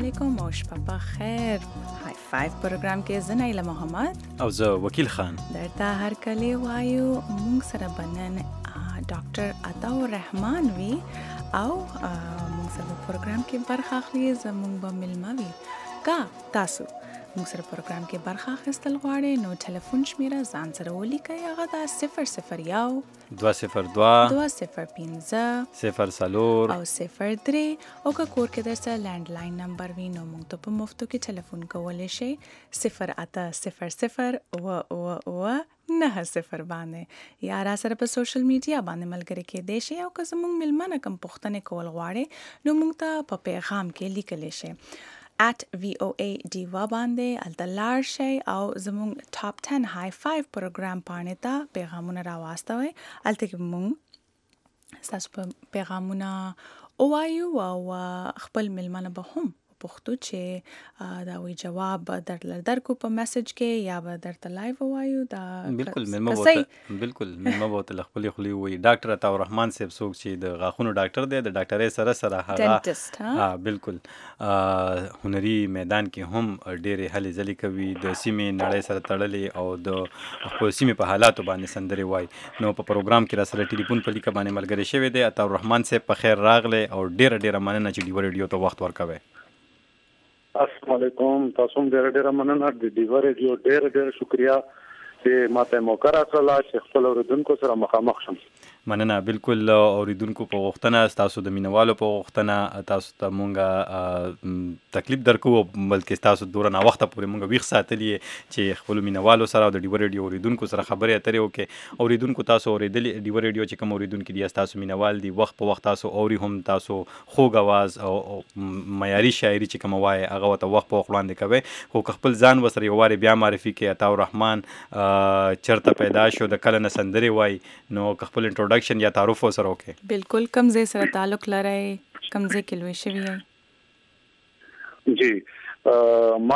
علیکم او شپه په خیر. های فایو پروګرام کې زه نایله محمد او زه وکیل خان درته هر کله وایو مونږ سره بنن ډاکټر عطاءالرحمن وی او مونږ سره پروګرام کې برخه اخلي زمونږ به ملما وی کا تاسو مونږ سره پروګرام کې برخه اخیستل غواړئ نو ټلیفون شمیره ځان سره ولیکئ. هغه دا 001 202 205 04 او 03 او که کور کې درسره لینډلاین نمبر وي نو موږ ته په مفتو کې ټلیفون کولی شئ 08000 باندې یا را سره په سوشل میډیا باندې ملګری کېدی شئ او که زموږ میلمانه کوم پوښتنې کول غواړئ نو موږ ته په پیغام کې لیکلی شئ @VOA Diva باندې الته لاړ شئ او زموږ ټاپ 10 های 5 پروګرام باندې ته پیغامونه راواستوئ. الته کې موږ ستاسو په پیغامونه ووایو او خپل میلمانه به هم پوښتو چې دا وی جواب درکو په میسج کې یا به درته لایو ووایو. دا بالکل ملما بوته خپل خلی وي ډاکټر عطاءالرحمن صاحب څوک چې د غاښونو ډاکټر دی د ډاکټرۍ سره هغه ډینټسټ بالکل هنري میدان کې هم ډېرې هلې ځلې کوي د سیمې نړۍ سره تړلې او د خپل سیمې په حالاتو باندې سندرې وایي. نو په پروګرام کې را سره ټلیفون په لیکه باندې ملګری شوی دی. عطاءالرحمن صاحب په خیر راغلی او ډېره مننه چې ډیو ریډیو ته وخت ورکوي. السلام علیکم. تاسو هم ډېر مننه د ډیو ریډیو ډېر شکریا چې ماته موقع راکړه چې خپل اوریدونکو سره مخامخ شم. مننه. بالکل اوریدونکو په غوښتنه تاسو د مینوالو په غوښتنه تاسو ته مونږه تکلیف درکو بلکې تاسو دوره نه وخت پورې مونږ ویښ ساتلی چې خپل مینوالو سره او د ډیو ریډیو اوریدونکو سره خبرې اترې وکړي. اوریدونکو تاسو اوریدلی ډیو ریډیو چې کوم اوریدونکو دي تاسو مینوال دي وخت په وخت تاسو اوري هم تاسو خوږ आवाज او معیاري شاعري چې کوم وایي هغه ته وخت په وخت وړاندې کوي. خو خپل ځان وسره یو واره بیا معرفي کې عطاءالرحمن چرته پیدا شو د کله نه سندرې وایي نو خپل انټروډکشن یا تعارف سره وکړي. بالکل کوم ځای سره تعلق لرئ کوم ځای کې لوی شوی یې؟ جی ما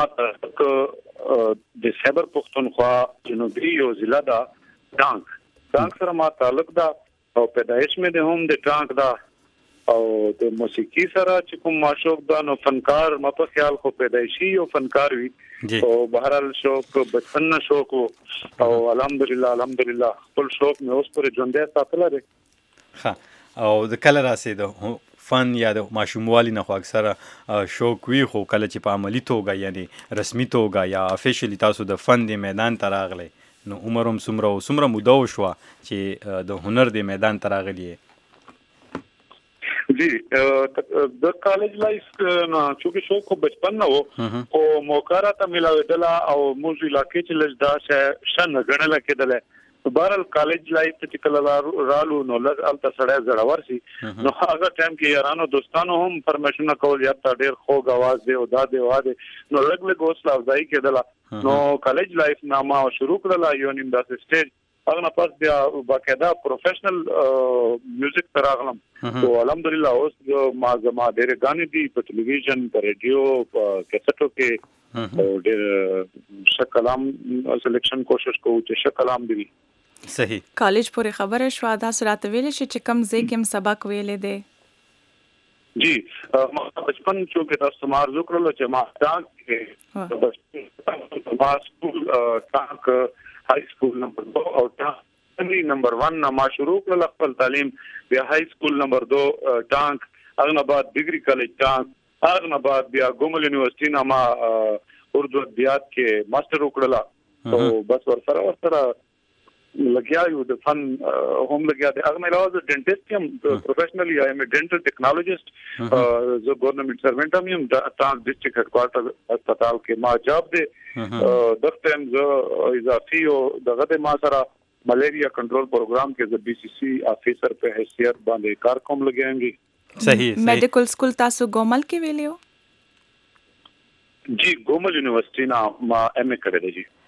د خیبر پختونخوا جنوبي یو ضلع دا ټانک سره ما تعلق دا او پیدایش مې د هم د ټانک دا او د موسیقي سره چې کوم معشوق دا نو فنکار ما په خیال خو پیدایشي او فنکار وي او بهرحال شوق بچپن شوق او الحمدلله خپل شوق مې اوس پر ژوندې ساتل لري. ها او د کله راسیدو فن یا د ماشوموالي نه خو اکثره شوق وي خو کله چې په عملی توګه یعنی رسمي توګه یا افیشلی تاسو د فن د میدان ته راغلی نو عمر هم څومره موده وشوه چې د هنر د میدان ته راغلی؟ جی د کالج لایف نه چې شوق خو بچپن نه وو او موقع راته ملاویدله او موږ علاقې چې لږ دا شن غړل کېدل. بهرحال کالج لایف چې کله رالو نو لږ الته سړی زړور شي نو هغه ټایم کې یارانو دوستانو هم پرمیشن کول یا تا ډېر خوږ आवाज دی او دا دی واده نو لږ حوصله افزایی کېدله. نو کالج لایف نامه شروع کړل یو نیم داسې سټیج هغه نه پس بیا باقاعده پروفیشنل میوزیک ته راغلم او الحمدلله اوس ما زما ډېر غانې دي په ټلویزیون په ریډیو په کیسټو کې ډېر ښه کلام سلیکشن کوشش کوو چې ښه کلام دی. صحیح. کالج پورې خبره شو دا سره ویل شي چې کم ځای کې سبق ویلې دي؟ جی ما بچپن چې تاسو مار وکړل چې ما ټانک کې ما سکول ټانک های سکول نمبر 2 او ټانک نمبر 1 ما شروع کړل خپل تعلیم بیا های سکول نمبر 2 ټانک هغه بعد ډیګري کالج ټانک هغه بعد بیا ګومل یونیورسيټي ما اردو ادبیات کې ماستر وکړل او بس ورسره لګیا یو د فن هم لګیا دی. هغه مې علاوه ډینټیسټ یم پروفیشنلی ایم ډینټل ټیکنالوژیست زه ګورنمنت سروینټ یم ټانک ډسټرکټ هډ کوارټر هسپتال کې ما جاب دی. دغه ټیم زه اضافي او دغه ما سره ملیریا کنټرول پروګرام کې زه BCC افیسر په حیثیت باندې کار کوم لګیږم. صحیح. میډیکل سکول تاسو ګومل کې ویلیو؟ جی ګومل یونیورسيټي نه ما MA کړی دی.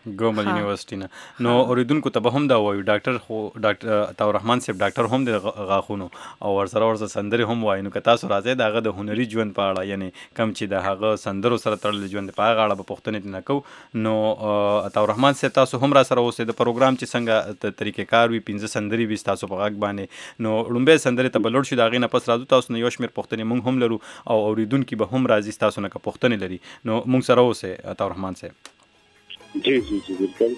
ګومل یونیورسيټي نه. نو اوریدونکو ته به هم دا وایو ډاکټر عطا الرحمن صاحب ډاکټر هم د غاښونو او ورسره سندرې هم وایي. نو که تاسو راځئ د هغه د هنري ژوند په اړه یعنی کم چې د هغه سندرو سره تړلې ژوند په هغه اړه به پوښتنې نه کوو. نو عطا الرحمن صاحب تاسو هم را سره اوسئ. د پروګرام چې څنګه طریقې کار وي 15 سندرې وي تاسو په غږ باندې. نو لومبه سندرې ته بلوړ شو د هغې نه پس راځو تاسو نه یو شمېر پوښتنې موږ هم لرو او اوریدونکي به هم راځي تاسو نه که پوښتنې لري. نو موږ سره اوسئ عطا الرحمن صاحب. جی جی جی بالکل.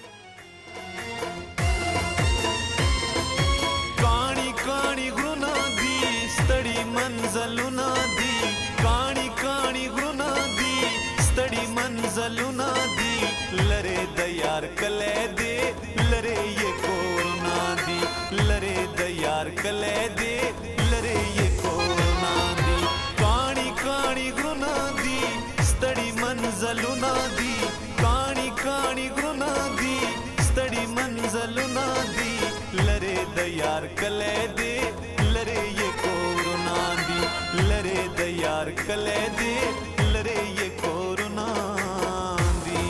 کانی کانی غرونا دی ستړي منزلونه دي کانی کانی غرونا دي ستړي منزلونه دي لره د یار کله دي لره یې کورونا دي لره د یار کله دي لره یې کورونا دي کانی کانی غرونا دي ستړي منزلونه دي کانی کانی غرونا دي ستړي منزلونه دي لره د یار کله دي لره یې کورونا دي لره د یار کله دي لره یې کورونا دي.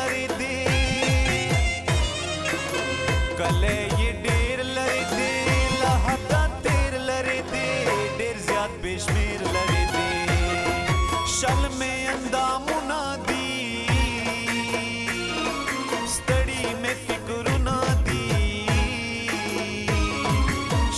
कले ये डेर लरे दे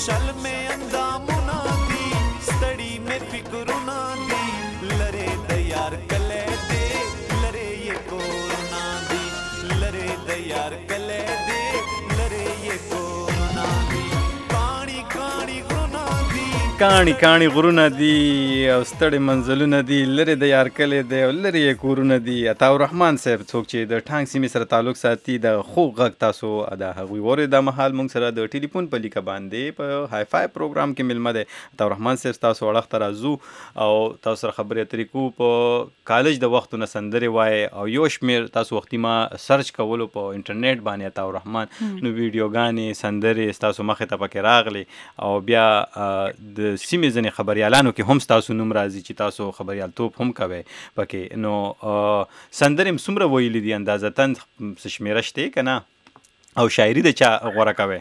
شل مې اندامونه دي ستړي مې فکرونه دي لره د یار کله دې لره یې کورونه دي لره د یار کله دې لره یې کورونه دي کاڼي کاڼي غرونه دي کاڼي کاڼي غرونه دي او ستړي منزلونه دي لرې د یار کلی دی او لرې یې کورونه دي. عطاالرحمن صاحب څوک چې د ټانک سیمې سره تعلق ساتي د خوږ غږ تاسو د هغوی وورئ دا مهال موږ سره د ټلیفون په لیکه باندې په های فای پروګرام کې ملمه دی. عطاالرحمن صاحب تاسو اړخ ته راځو او تاسو سره خبرې اترې کوو. په کالج د وختونه سندرې وایي او یو شمېر تاسو وختي ما سرچ کولو په انټرنیټ باندې عطاالرحمن نو ویډیوګانې سندرې ستاسو مخې ته پکې راغلې او بیا د سیمې ځینې خبریالانو کې هم ستاسو نوم راځي چې تاسو خبریالتوب هم کوئ پکې. نو سندرې هم څومره ویلي دي اندازتاً څه شمېره شته که نه او شاعري د چا غوره کوئ؟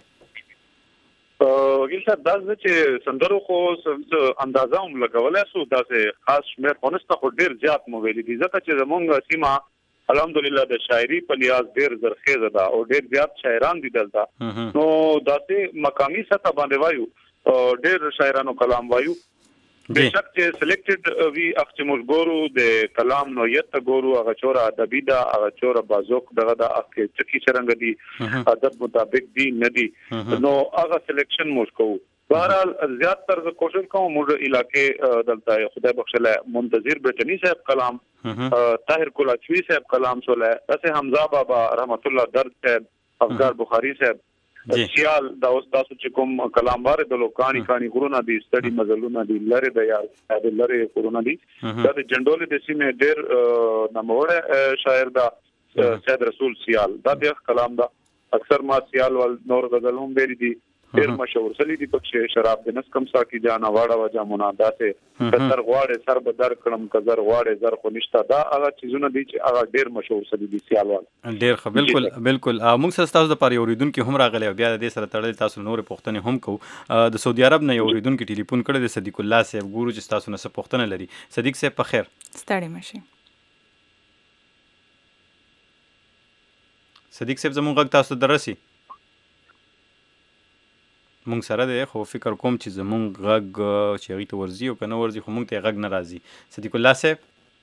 وکیل صاحب دا زه چې سندرو خو اندازه هم لګولی سو داسې خاص شمېر خو نشته خو ډېر زیات مو ویلي دي ځکه چې زمونږ سیمه الحمدلله د شاعري په لحاظ ډېر زرخیزه ده او ډېر زیات شاعران دي دلته. نو داسې مقامي سطح باندې وایو ډېر شاعرانو کلام وایو بشک چې سلیکټډ وی اخ چې موږ ګورو د کلام نوعیت ته ګورو هغه چوره ادبي ده هغه چوره بازوق دغه د اخ کې چکی څرنګ دي ادب مطابق دي نه دي نو هغه سلیکشن موږ کوو. بهرحال زیات تر کوشش کوم موږ علاقې دلته خدای بخښله منتظر بټنی صاحب کلام طاهر کولاچوی صاحب کلام سوله اسه حمزه بابا رحمت الله درد صاحب افغان بخاری صاحب سیال دا اوس تاسو چې کوم کلام واره د لوکانی کانی غرونه دي ستړي مزلونه دي لره د یار د لره غرونه دي دا د جندول د سیمه ډېر ناموړ شاعر دا سید رسول سیال دا د کلام دا اکثر ما سیال ول نور غزل هم ویلي دي ډېر مشهور سلی دي پکې شراب د نس کم ساکی جانا واړه وجا منادا ته کتر غواړي سر به در کړم کزر غواړي زر خو نشتا دا هغه چیزونه دي چې هغه ډېر مشهور سلی دي سیال ول ډېر ښه بالکل موږ سره تاسو د پاره اوریدونکو هم راغلی او بیا د دې سره تړلې تاسو نور پوښتنې هم کوو. د سعودي عرب نه اوریدونکو ټلیفون کړی د صدیق الله صاحب ګورو چې تاسو نه څه پوښتنه لري. صدیق صاحب په خیر ستړي مشي. صدیق صاحب زموږ غږ تاسو درسي مونږ سره دی خو فکر کوم چې زمونږ غږ چې هغې ته ورځي او که نه ورځي خو مونږ ته یې غږ نه راځي. صدیق الله صاحب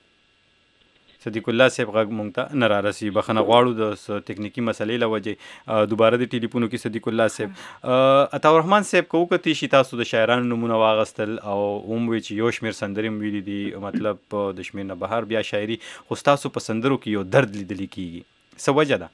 غږ مونږ ته نه رارسي بخښنه غواړو د تکنیکي مسلې له وجې دوباره د ټلیفونو کې صدیق الله صاحب عطاالرحمن صاحب که وکتې شي تاسو د شاعرانو نومونه واغستل او وموې چې یو شمېر سندرې هم ویلي دي مطلب د شمېر نه بهر بیا شاعري خو ستاسو په سندرو کې یو درد لیدلی کېږي څه وجه ده؟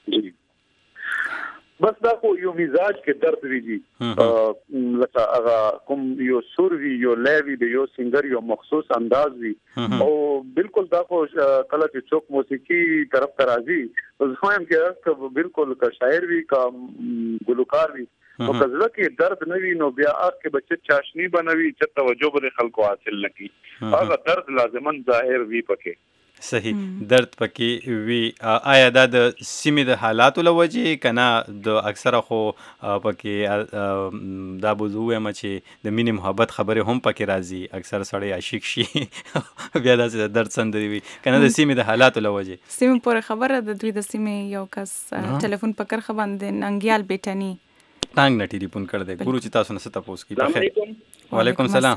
بس دا خو یو مزاج کې درد ویږي لکه هغه کوم یو سور وی یو لیوی د یو سنگر یو مخصوص انداز وی او بالکل دا خو کله چې څوک موسیقي طرف ته راځي زه هم کې بالکل کا شاعر وی کا ګلوکار وی نو کله کې درد نه وی نو بیا اخ کې بچ چاشنی بنوي چې توجه به خلکو حاصل نکي هغه درد لازمن ظاهر وی پکې صحیح درد پکې وی. آیا دا د سیمې د حالاتو له وجې که نه د اکثره خو پکې دا به زه ووایم چې د مینې محبت خبرې هم پکې راځي اکثر سړی عاشق شي بیا داسې د درد سندرې وي که نه د سیمې د حالاتو له وجې؟ سیمې پورې خبره د دوی د سیمې یو کس ټلیفون په کرښه باندې ننګیال بیټني ټانګ نه ټلیفون کړی دی ګورو چې تاسو نه څه تپوس کړي. وعلیکم السلام.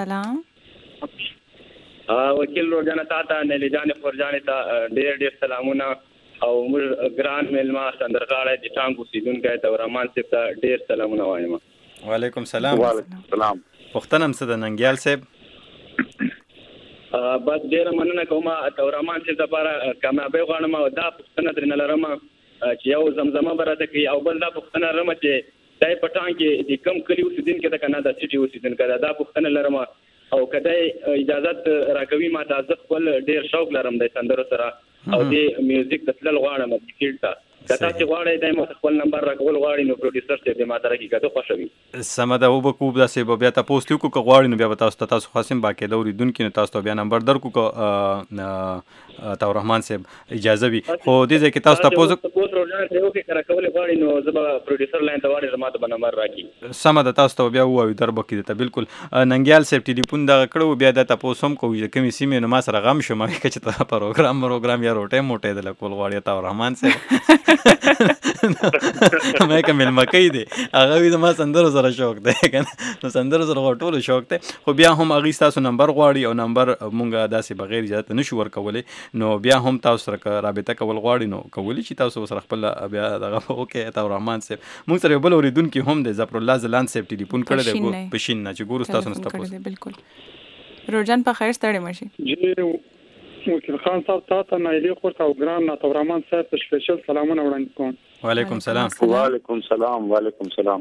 وکیل روزانه تا نیلی جان خورجانې ته ډېر سلامونه او موږ ګران میلمه سندرغاړی د ټانګ اوسېدونکی عطاالرحمن صاحب ته ډېر سلامونه وایم. وعلیکم السلام. پوښتنه هم څه ده ننګیال صاحب؟ بس ډېره مننه کوم عطاالرحمن صاحب دپاره کامیابۍ غواړم او دا پوښتنه ترېنه لرم چې یو زمزمه به راته کوي او بل دا پوښتنه لرم چې دی په ټانګ کې د کوم کلي اوسېدونکی ده که نه د سټي اوسېدونکی ده دا پوښتنه لرم او کدی اجازت راکوي ما ته زه خپل ډېر شوق لرم د سندرو سره او د میوزیک د تلل غواړم فیلډ ته که تاسو غواړئ دی ما خپل نمبر راکول غواړئ نو پروډیوسر صاحب دې ما ته راکړي که ته خوښه وي. سمه ده وبکو داسې به بیا تپوس دې وکړو که غواړئ نو بیا به تاسو ته تاسو خاص هم باقاعده اورېدونکي نو تاسو ته بیا نمبر درکړو که عطاالرحمن صاحب اجازه وي خو دې ځای کې تاسو تپوس روزانه ترې وکړئ که راکول غواړئ نو زه به پروډیوسر لاین ته واړئ زما ته به نمبر راکړي. سمه ده تاسو ته بیا ووایو در به کړي درته بالکل. ننګیال صاحب ټلیفون دغه کړو بیا دا تپوس هم کوو چې کومې سیمې نو ما سره غم شو ما که چې ته پروګرام یا روټۍ موټۍ د کول غواړې عطاالرحمن صاحب مې کوم ملمکې دي هغه وي زما سندرو سره شوق دی کنه نو سندرو سره ټولو شوق دی خو بیا هم هغه تاسو نمبر غواړي او نمبر مونږه داسې بغیر اجازه نشو ورکولای نو بیا هم تاسو سره رابطه کول غواړي نو کولی شي تاسو سره خپل بیا دغه اوکې عطا الرحمن صاحب مونږ سره بل اوریدونکو هم دی ظفر الله زلان صاحب ټلیفون کړی دی پښین نه چې ګورو تاسو نه تاسو بالکل روزان په خیر ستړي مشي جی وکیل خان صاحب تاسو نه لري خو او ګران عطا الرحمن صاحب ته سپیشل سلامونه وړاندې کوم وعلیکم سلام وعلیکم سلام وعلیکم سلام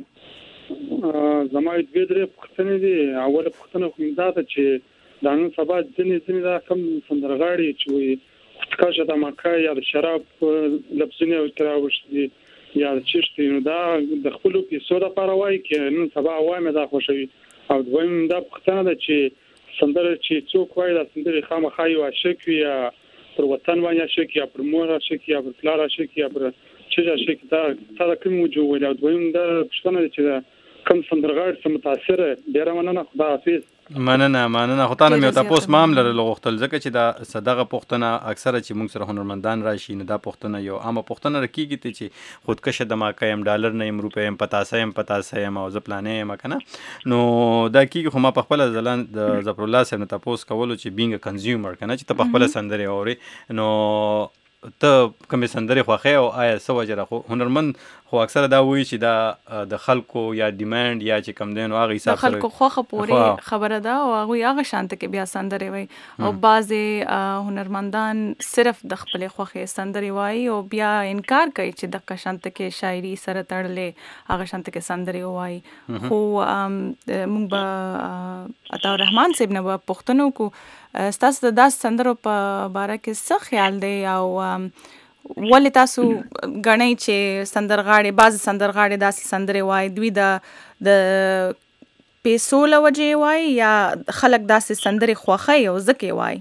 زما د دې پښتنې دي اوله پښتنه کوم دا چې د نن سبا ځینې دا کم سندرغاړي چې وي ښکاشه د مکه یا د شراب لبسونه او تراوشتي یا د چشتي نو دا د خپل پیسو د پاروي کې نن سبا عوامه دا خوشوي او دویم دا پښتنه ده چې سندره چې څوک وایي دا سندره خامخا یو عاشق یا پر وطن باندې عاشق یا پر مور عاشق یا پر پلار عاشق یا پر چې عاشق دا کوم وجو وي دا دویم دا پښتنه چې کوم سندرغاړي سم متاثر ډیر مننه خدا حافظ مننه خو تاسو مې تاسو معاملې لغختل ځکه چې دا صدقه پښتنه اکثره چې موږ سره هنرمندان راشي نه دا پښتنه یو عامه پښتنه رکیږي ته چې خودکشه د ماکایم ډالر نه روپیم پتاسه او زپلانې مکنه نو دا کیږي خو ما په خپل ځلان د ظفر الله صاحب نه تاسو کولو چې بینګ کنزیومر کنه چې ته په خپل سندره اوري نو ته کوم سندره خوخه او آیا سو وجره خو هنرمند خو اکثره دا وایي چې دا د خلکو یا ډیماند یا چې کم دین او هغه حساب سره خلکو خوخه پوری خبره ده او هغه شانت کې بیا سندره وای او بعضې هنرمندان صرف د خپل خوخه سندره وای او بیا انکار کوي چې د شانت کې شاعري سره تړلې هغه شانت کې سندره وای خو مونږ به عطا الرحمن صاحب نه پښتنو کو تاسو د داس سندرو په باره کې څه خیال دی او ولې تاسو غنئ چې سندرغاړي بعض سندرغاړي داسې سندره وای دوی د پیسو لوجه وای یا خلک داسې سندره خوخه او زکه وای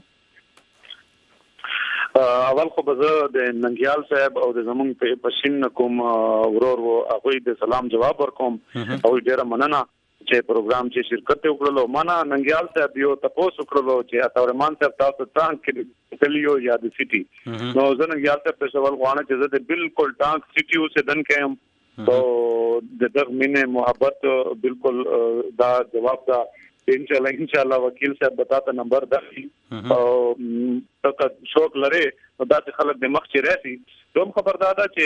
اول خو به د ننګیال صاحب او د زمون په پښین کوم ورور هغه د سلام جواب ورکوم او ډیره مننه چې پروګرام چې شرکت وکړلو معنا ننګیال صاحب یو تاسو وکړلو چې عطا الرحمن صاحب تاسو ټانک کې کلیو یا د سيټي نو زه ننګیال صاحب په سوال غواړم چې زه بالکل ټانک سيټي اوسه دن کېم تو د دغه مینه محبت بالکل دا جواب دا انشاءالله وکیل صاحب بتاتا نمبر داشي او تک شوق لري دا چې خلک د مخ چې راسي کوم خبردار ده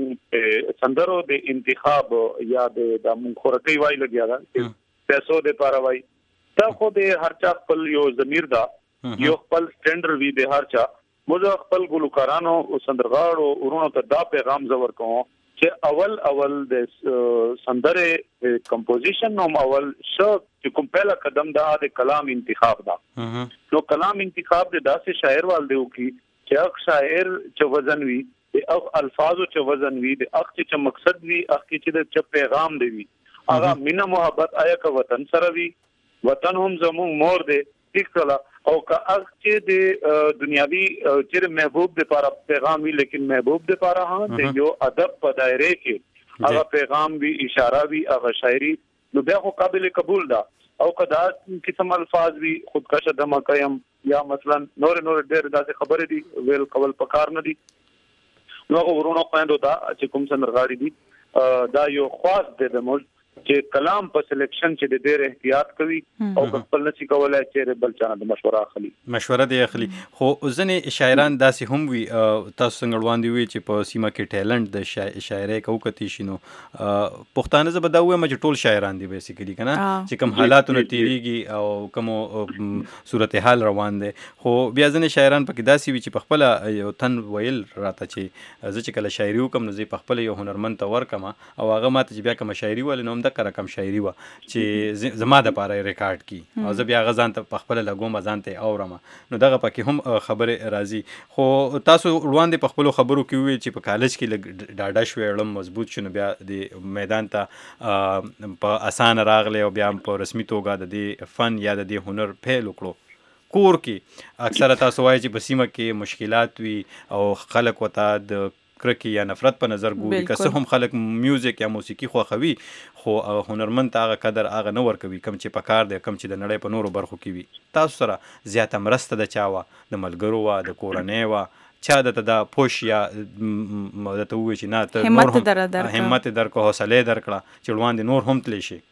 چې سندرو د انتخاب یا د منخورتي وای لګیا ده پیسو د پاره وای تا خو د هر چا خپل یو ضمیر دا یو خپل سټانډرډ وی د هر چا موږ خپل ګلوکارانو او سندرغاړو ورونو ته دا پیغام زور کوم چې اول د سندره کمپوزیشن نو اول شو چې کوم پهلا قدم دا د کلام انتخاب دا نو کلام انتخاب د داسې شاعر وال دیو کی چې اخ شاعر چې وزن وی د اخ الفاظو چې وزن وی د اخ چې مقصد وی اخ چې د پیغام دی وی هغه مینا محبت آیا کا وطن سره وی وطن هم زمو مور دی ټیکلا او کا اخ چې د دنیاوی چې محبوب د لپاره پیغام وی لیکن محبوب د لپاره ها د یو ادب په دایره کې هغه پیغام وی اشاره وی هغه شاعری نو بیا خو قابل قبول ده او کدا قسم الفاظ وی خودکشه دمکایم یا مثلا نور ډېر داسې خبرې دي ویل کول پکار نه دي نو ورونو خويندو دا چې کوم سندرغاړي دي دا یو خاص د موږ چې کلام په سلیکشن چې د ډېر احتیاط کوي او خپل نشي کولای چې بل چانه د مشوره دی اخلي خو ځنې شاعران داسې هم وي تاسو څنګه وړاندې وي چې په سیمه کې ټیلنت د شاعرۍ کوکتی شنو پښتانه زبر دا وایي چې ټول شاعران دي بیسیکلی کنه چې کوم حالاتونه تیریږي او کوم صورتحال روان دي خو بیا ځنې شاعران پکې داسې وي چې په خپل یو تن ویل راته چې زه چې کله شاعري وکم نو زه په خپل یو هنرمند ته ورکم او هغه ماته چې بیا کوم شاعري ول نو د رقم شاعري و چې زما د پاره ریکارډ کی او زه بیا غزان ته په خپل لګوم ځان ته اورم نو دغه پکې هم خبره راځي خو تاسو وړاندې په خپل خبرو کې وی چې په کالج کې ډاډه شوړم مضبوط شونه بیا د میدان ته په اسان راغله او بیا په رسمي توګه د فن یا د هنر پیل وکړو کور کې اکثره تاسو وایي چې په سیمه کې مشکلات وي او خلک وته د کرکی یا نفرت په نظر ګوري که څه هم خلک میوزیک یا موسیقي خوښوي خو هنرمند هغه قدر هغه نه ورکوي کم چې پکار دی کم چې د نړۍ په نورو برخو کې وي تاسو سره زیاته مرسته د چا وه د ملګرو وه د کورنۍ وه چا د دا پوش یا د ته وی چې نه ته همت نور درکړه. هم همت درکړه حوصله درکړه چې وړاندې نور هم تلی شي.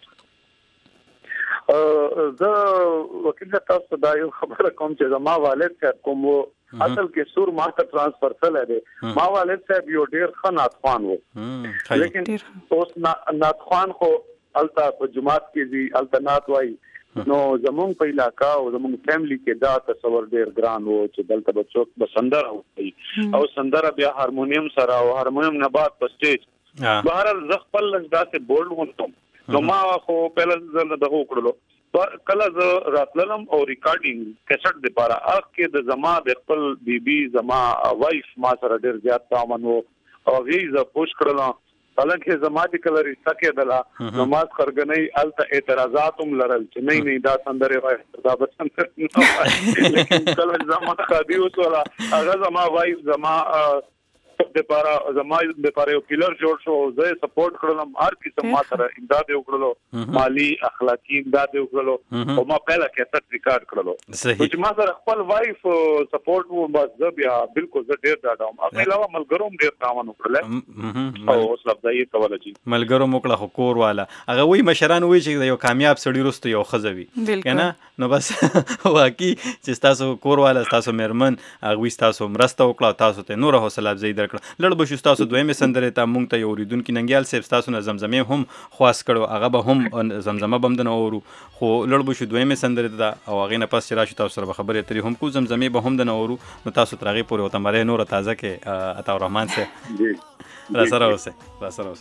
زه وکیل تاسو دا یو خبره کوم چې زما والد صاحب کوم اصل کې سور ما ته ترانسفر سره دی. ما والد صاحب یو ډیر ښه ناتخوان و، لیکن اوس ناتخوان خو الته په جماعت کې دی التنات وای نو زمون په علاقہ او زمون فیملی کې دا تصور ډیر ګران وو چې دلته بچو بسندر او سندره بیا هارمونیم سره او هارمونیم نه بعد په سټیج بهر ز خپل داسې بولډ وونم نو ما خو په لږ دغه وکړلو کله ز راتلم او ریکارډینګ کیسټ د پاره اخ کې د زما د خپل بیبي زما وایف ما سره ډیر زیات تامن وو او وی ز پوښ کړل حالانکه زما د کله رښتا کېدله نماز خرګنۍ الته اعتراضات هم لرل چې نه دا سندره وایي دا به سندره لیکن کله زما خادي وسوله هغه زما وایف زما د پاره زما د پاره یو کلر جوړ شو زه سپورټ کړم هر قسم ما سره امداد وکړلو مالی اخلاقی امداد وکړلو او ما پهلا کیسټ ریکارډ کړلو چې ما سره خپل وایف سپورټ وو بس زه بیا بالکل زه ډیر ډاډم اغه علاوه ملګروم ډیر تاوان وکړل او اوس لفظي کول شي ملګرو وکړه خو کور والا هغه وی مشران وی چې یو کامیاب سړی رستو یو خزوي کنه نو بس واقعي چې تاسو کور والا تاسو مرمن هغه تاسو مرسته وکړه تاسو ته نور حوصله افزایی لړ بشو تاسو دویمه سندره ته مونږ ته یو ریدونکو ننګیال صاحب تاسو نه زمزمه هم خواس کړو هغه به هم زمزمه بمدنه اورو خو لړ بشو دویمه سندره ته او هغه نه پس راشي تاسو سره خبرې اترې هم کو زمزمه به هم دنه اورو نو تاسو ترغه پورې او تمره نور تازه کې عطا الرحمن سے را سره اوسه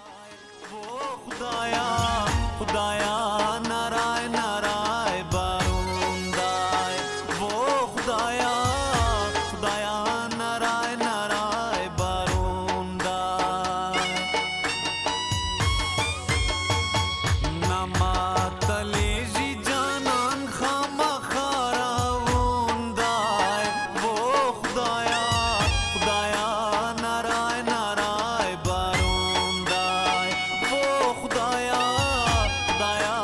خدایا خدایا نارای نارای باروندای وہ خدایا خدایا نارای نارای باروندای نما تلیجی جانان خاما خاراوندای وہ خدایا خدایا نارای نارای باروندای وہ خدایا خدایا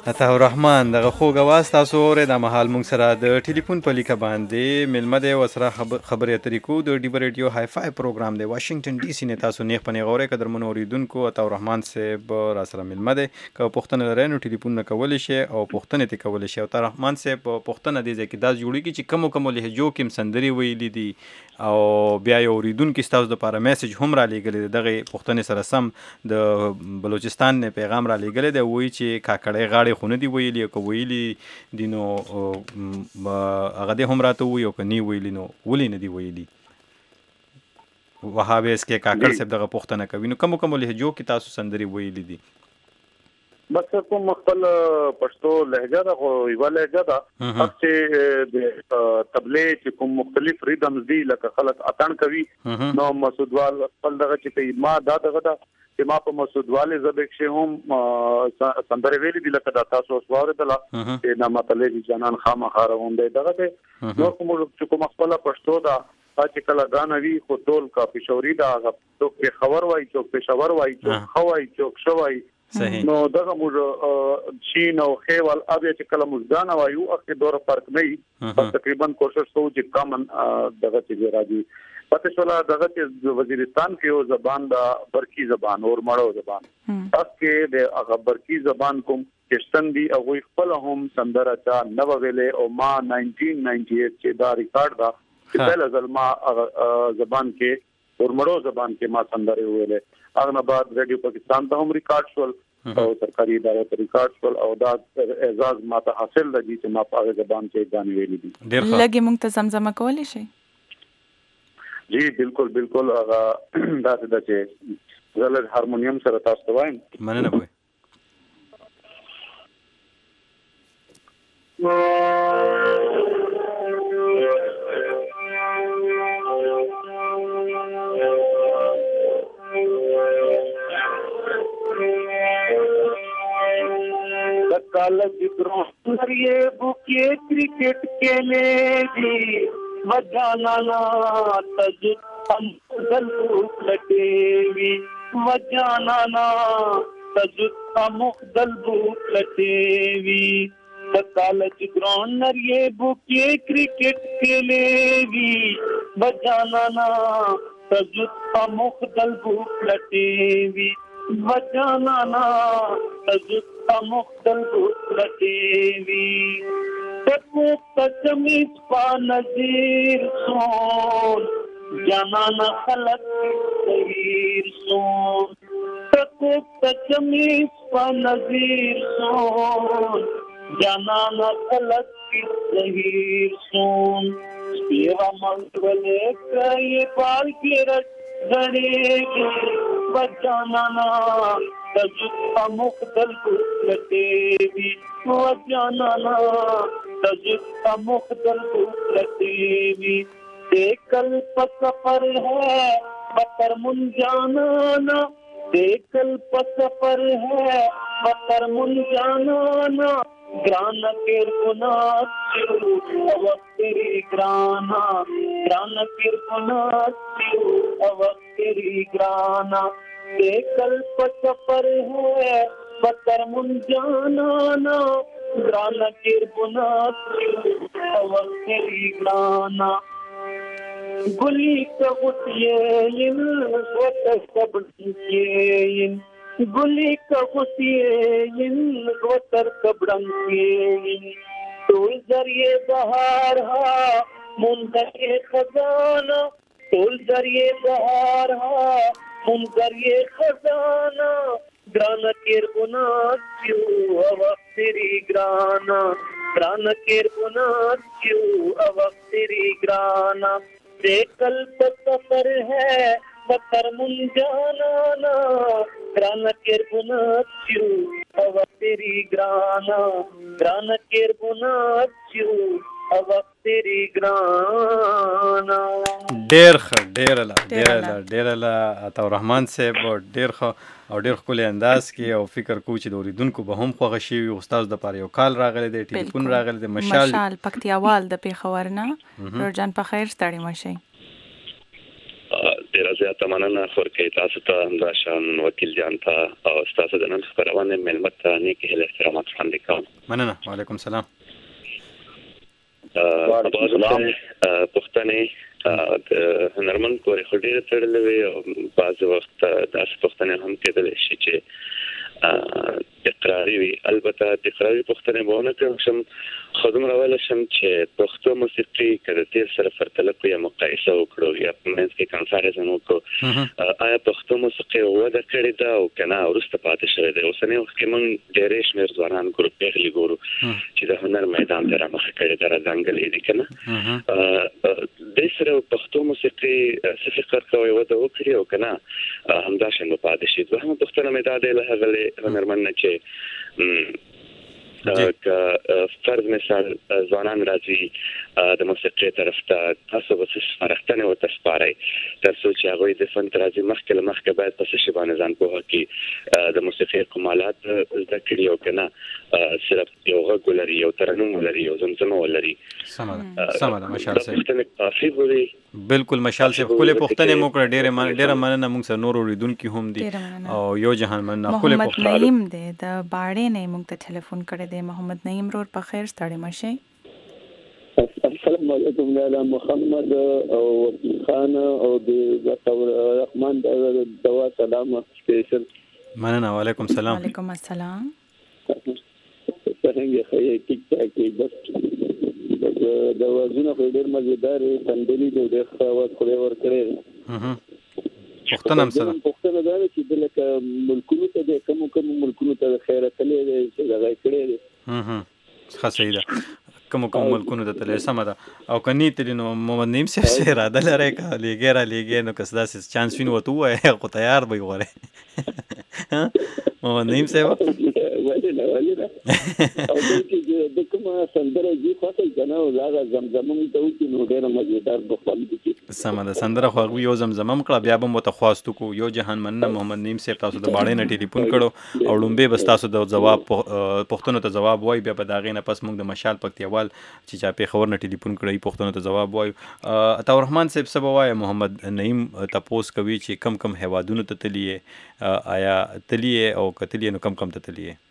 عطا الرحمن دغه خوږ اواز تاسو اورئ دا مهال موږ سره د ټلیفون په لیکه باندې میلمه دی ورسره خبرې اترې کوو د ډیبه ریډیو های فای پروګرام دی واشنگټن ډي سي نه تاسو نیغ په نیغ اورئ قدرمنو اوریدونکو عطا الرحمن صاحب راسره میلمه دی که پوښتنه لرئ نو ټلیفون نه کولی شئ او پوښتنې ترې کولی شئ عطا الرحمن صاحب پوښتنه دې ځای کې دا جوړېږي چې کومو لهجو کې هم سندرې ویلي دي او بیا یو اوریدونکي ستاسو دپاره میسج هم را لیږلی دی دغې پوښتنې سره سم د بلوچستان نه پیغام را لیږلی دی وایي چې کاکړۍ غاړې خو نه دي ویلي او که ویلي دي نو هغه دې هم راته ووایي او که نه ویلي نو ولې نه دي ویلي وهابیس کې کاکړ صاحب دغه پوښتنه کوي نو کومو لهجو کې تاسو سندرې ویلي دي بس کوم خپل پښتو لهجه ده خو یوه لهجه ده چې د تبلې چې کوم مختلف ریدمز دي لکه خلک اتڼ کوي نو مسعودوال خپل دغه چې ما دا دغه ده چې ما په مسعودوالې ژبې کښې هم سندرې ویلي دي لکه دا تاسو اوس واورېدله چې نامطلبې جانان خامخا روان دی دغه دی نور چې کوم خپله پښتو ده چې کله ګانه وي خو ټول کا پېښوري ده هغه څوک پېښور وایي څوک پېښور وایي څوک ښه وایي څوک ښه وایي نو دغه موږ چین او خیوال ابیا چې کله موږ ګانه وایو اخې دوره فرق نه وي تقریبا کوشش کوو چې کامن دغه چې راځي پته شوله دغه چې وزیرستان کې یو زبان دا برقي زبان اور مړو زبان تاسو کې د هغه برقي زبان کوم کشتن دی او خپل هم سندره چا نو ویلې او ما 1998 چې دا ریکارډ دا چې بل ځل ما زبان کې ورمړو زبان کې ما سندره ویلې هغه نه بعد ریډیو پاکستان ته هم ریکارډ شول او سرکاري ادارو ته ریکارډ شول او دا اعزاز ماته حاصل دی چې ما په هغه زبان کې غانې ویلې دي لږه موږ ته زمزمه کولی شئ جی بالکل بالکل هغه داسې ده چې زه لږ هارمونیم سره تاسو ته وایم مننه کوئ कॉलेज ग्राउंड ये बुके क्रिकेट खेले जी वजाना ना तज हम गलूप लटेवी वजाना ना तज हम गलूप लटेवी कॉलेज ग्राउंड ये बुके क्रिकेट खेले जी वजाना ना तज हम गलूप लटेवी वजाना ना तज مختلف لطیوی تکو تچمیز پا نظیر سون جانانا خلق تغیر سون تکو تچمیز پا نظیر سون جانانا خلق تغیر سون سپیوا منگولے کئی پال کی رٹ گھڑے گے بجانانا تجد مختلف لطیوی وجانانا تجد مختلف لطیوی دیکل پسفر ہے بطر منجانانا دیکل پسفر ہے بطر منجانانا گرانا کیر کنات چیو اوکتری گرانا گرانا کیر کنات چیو اوکتری گرانا دیکل پسفر ہے بطر منجانانا گرانا کیر کنات چیو اوکتری گرانا گلی کغتیین وتسبنکیین گلی کغتیین وترکبڑنکیین ٹول ذریعے بہار ہا منظر خزانہ ٹول ذریعے بہار ہا منظر خزانہ گرانا کیر کنات چیو اوکتری گرانا گرانا کیر کنات چیو اوکتری گرانا دیکل پسفر ہے بطر منجانانا گرانا کیر کنات چیو اوکتری گرانا گرانا کیر کنات چیو اوکتری گرانا ډیر لا عطا الرحمن صاحب ډیر ښه او ډیر ښکلی انداز کې او فکر کوو چې د اوریدونکو به هم خوښه شوي وي استاد دپاره یو کال راغلی دی ټلیفون راغلی دی مشال پکتیاوال د پېښور نه نورجان په خیر ستړي مه شئ ډیر زیاته مننه خورکې تاسو ته همداشان وکیل جان ته او تاسو د نن خبرونه ملمت ته نیک هیله احترامات وړاندې کوم. مننه. وعلیکم السلام. پښتنې د هنرمند پورې خو ډېر تړلې وي او بعض وخت داسې پښتنې هم کېدلی شي چې اقراري وي. البته د اقراري پښتنې به ونه کړم شم خو دومره ویلی شم چې پښتو موسیقي که د تېر سره پرتله کړو یا مقایسه وکړو یا په منځ کې کمپاریزن وکړو آیا پښتو موسیقي وده کړې ده او که نه وروسته پاتې شوې ده. اوسني وخت کې موږ ډېرې شمېر ځوانان ګورو پیغلې ګورو چې د هنر میدان ته رامخه کړې ده راځنګلې دي که نه. دې سره پښتو موسیقي څه فکر کوئ وده وکړي او که نه همداشان به پاتې شي. دوهمه پوښتنه مې دا دی له هغه هنرمند نه چې که فرض مثال ځوانان راځي د موسیقي طرف ته تاسو به څه سپارښتنې ورته سپارئ تر څو چې هغوی د فن ته راځي مخکې له مخکې باید په څه شي باندې ځان پوهه کړي د موسیقي کمالات زده کړي او که نه صرف یو غږ ولري یو ترنم ولري یو زمزمه ولري. سمه ده مشال صاحب. کافي وي. بالکل مشال صاحب ښکلې پوښتنې مو کړه. ډېره مننه. موږ سره نور اورېدونکي هم دي او یو جهان مننه. ښکلې محمد نعیم دی د باړې نه موږ ته ټلیفون کړی دی. محمد نعیم رور په خیر ستړی مشئ. السلام علیکم لاله محمد او وکیل خان او د رحمان دوا سلام سپیشل. مننه. وعلیکم السلام. وعلیکم السلام. څنګه خیر ټیک ټاک بس د وازونه په ډېر مزیدار تندلی د خواص خوري ور کړی. پښتنه هم سره پښتنه دا چې د لکه ملکونو ته د کوم ملکونو ته خیرات لري چې هغه کړی دی. ښه صحیح ده. کوم ملکونو ته تللی سمه ده او که نه تللی نو محمد نعیم صاحب څه اراده لرئ که لیږې نو که داسې چانس وي نو ورته ووایئ خو تیار به یې غواړئ محمد نعیم صاحب. ولې نه او د کومه سندره جي خوښوي که نه هغه زمزمه مې ته وکړي نو ډېره مزېدار به خوند وکړي. سمه ده. سندره خو هغوی یو زمزمه هم کړه بیا به م ورته خواست وکړو. یو جهان مننه محمد نعیم صاحب تاسو د باړې نه ټلیفون کړو او لومبې به ستاسو د ځواب پوښتنو ته ځواب وایي. بیا به د هغې نه پس موږ د مشال پکتیوال چې چا پېښور نه ټلیفون کړی پوښتنو ته ځواب وایو. عطاالرحمن صاحب څه به وایه محمد نعیم تپوس کوي چې کم هیوادونو ته تللی یې آیا تللی یې او که تللی یې نو کم ته تللی یې؟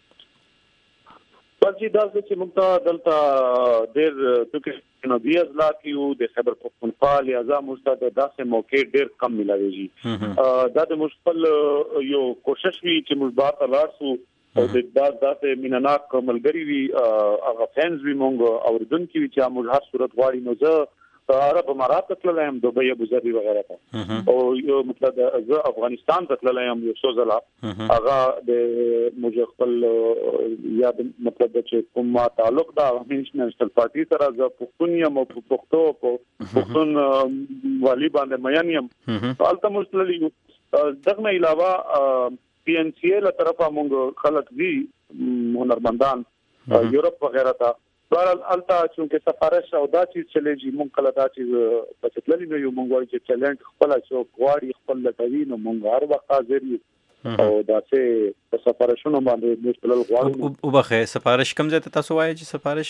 بس جی داسې چې موږ ته دلته ډېر جنوبي اضلاع کې یو د خیبر پښتونخوا لہذا موږ ته داسې موقع ډېر کم ملاویږي. دا د موږ خپل یو کوشش وي چې موږ بار ته لاړ شو او د داسې مینهناک ملګري وي هغه فینز وي موږ اورېدونکي وي چې موږ هر صورت غواړي. نو زه عرب امارات ته تللی یم دوبۍ ابوظبي وغیره ته او یو مطلب زه افغانستان ته تللی یم یو څو ځله هغه د موږ خپل یا مطلب چې کوم تعلق دا نیشنل پارټي سره زه پښتون یم او پښتون والي باندې مین یم هلته موږ تللي یو. دغه نه علاوه PNCA له طرفه موږ خلک دي هنرمندان یورپ وغیره ته بهرحال هلته چونکې سفارش او دا چیز چلېږي موږ کله دا چیز پسې تللي نه یو. موږ وایو چې ټیلنټ خپله څوک غواړي خپل لټوي نو موږ هر وخت حاضر یو او داسې په سفارشونو باندې موږ تلل غواړو. وبخښئ سفارش کوم ځای ته تاسو وایئ چې سفارش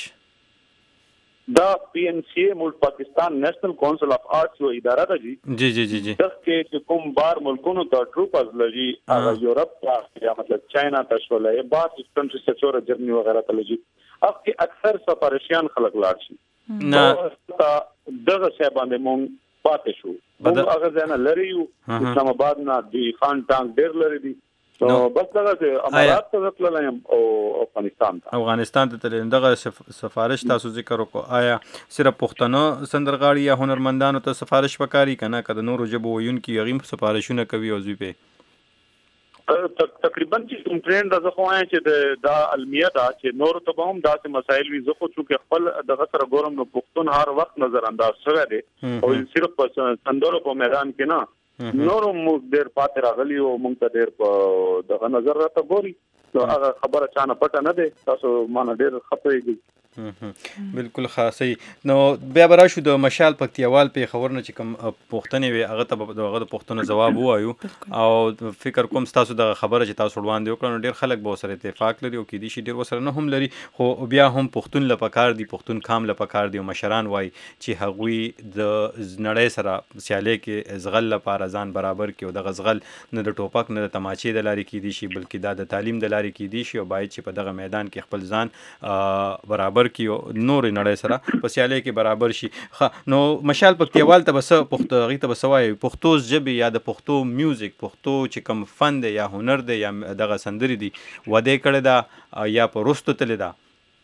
دا PNCA ملک پاکستان نیشنل کونسل اف آرټس یو اداره ده جی دغه کې کوم بار ملکونو ته ټروپرز لږي هغه یورپ ته یا مطلب چاینا ته شولې بار کنټری سچوره جرمني وغیرہ ته لږي اب کې اکثر سفارشیان خلک لاړ شي نه دغه څه باندې مونږ پاتې شو. هغه ځنه لري یو اسلام آباد نه دی خان ټانک ډېر لري دي نو بس دغه امارات ته تللی یم او افغانستان ته تللی. دغه سفارش تاسو ذکر وکړو آیا صرف پښتنو سندرغاړي یا هنرمندانو ته سفارش پکاري که نه که د نورو ژبو ویونکي هغوی سفارشونه کوي او دوی پې تقریبا چې کوم ټرینډ زه خو وایم چې دا المیه ده چې نورو ته به هم داسې مسایل وي. زه خو چونکې خپل دغه سره ګورم نو پښتون هر وخت نظر انداز شوی دی او صرف په سندرو په میدان کې نه نورو موږ ډېر پاتې راغلي او موږ ته ډېر په دغه نظر راته ګوري. نو هغه خبره چا نه پټه نه دی تاسو ما نه ډېر ښه پوهېږئ بالکل خاصی. نو بیا به راشو د مشال پکتیوال په خبرونه چې کوم پوښتنې وي هغه ته هغه د پوښتنو جواب وایو او فکر کوم تاسو د خبره چې تاسو وړاندې وکړو ډیر خلک به سره اتفاق لري او کې دي شي ډیر وسره نه هم لري خو بیا هم پښتون لپاره دي پښتون کام لپاره دي او مشران وای چې هغوی د نړۍ سره سیالي کې زغل لپاره ځان برابر کړي او د غزغل نه د ټوپک نه د تماچې د لارې کې دي شي بلکې دا د تعلیم د لارې کې دي شي او باید چې په دغه میدان کې خپل ځان برابر کیو نور نړۍ سره په سیالي کې برابر شي. نو مشال پکتیوال ته بس پښتو ته بسوي پښتو ژبه یا د پښتو میوزیک پښتو چې کوم فن دی یا هنر دی یا دغه سندري دی وده کړه دا یا په رستو تل دا